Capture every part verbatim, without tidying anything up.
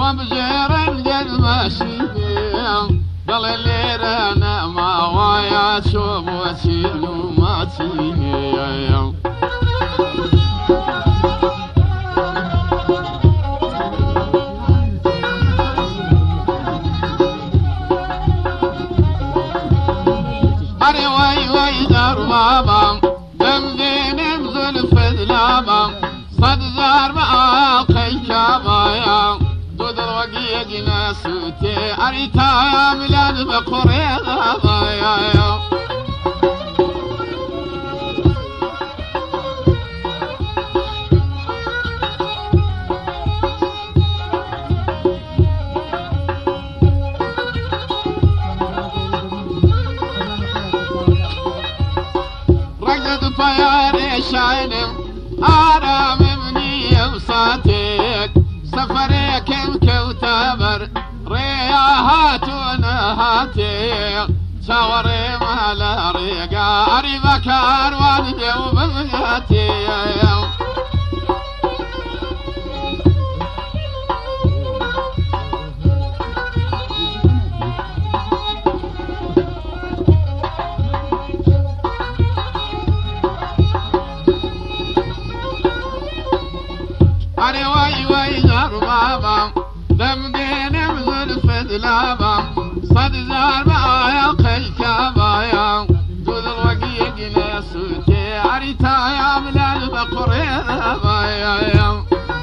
وبجير قد ماشي قال اللي رانا ما ويا شوف وسيل وما تسيني أري وي وي دار بابا دمدين بزل فذلابا صد زار بآقي شابايا دود الوقيق ناسوتي أريتا يا ميلاد بقريضا بايا رقد طياري شاينم آرام مني وصاتيك سفريك مكوتبر رياهات ونهاتيك شاوري مالا ريقا أريبك أروان جو بمياتي أري وي وي زار بابا دمدين بزل فدلابا صد زار بايا قي كابايا دود الوقيق ناسوتي أريتا يا ملال بقريضا بايا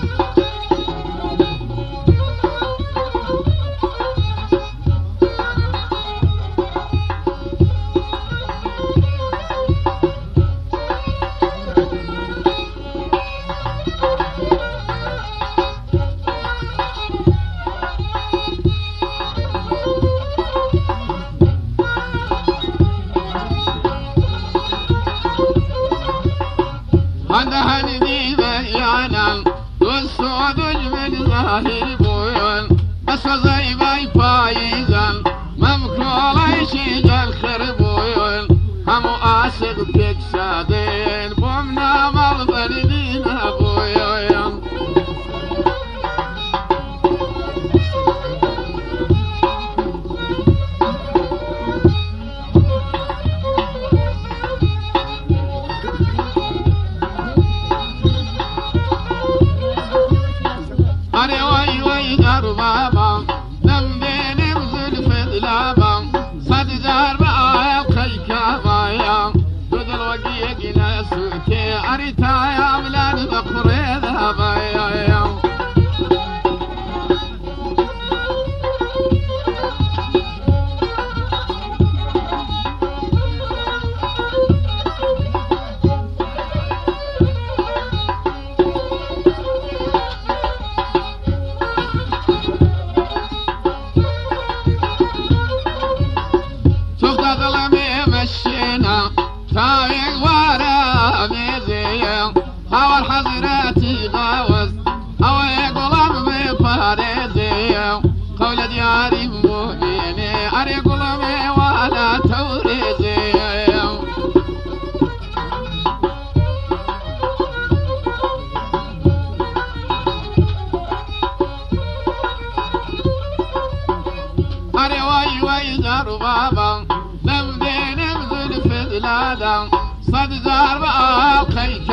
عندها ندي بيانا والسود من ظاهر بويون بس زي باي فايزا ممكول يشيج الخربويون هم آسق بك سادين بومنا مالبردينا بويون أري وي وي دار بابا دمدين بزل فذلابا صد زار بآيا قي كابايا دود الوقيق ناسوتي أريتا يا ملاد بقريضا بايا مشينا تاويق ورا ميزيا هوا الحضراتي غاوز هوا يقلب بفاريزيا قول دياري مؤمني أري قلبي ولا توريزيا أري وي وي زار بابا دمدين بزل فذلادا صد زار بآقي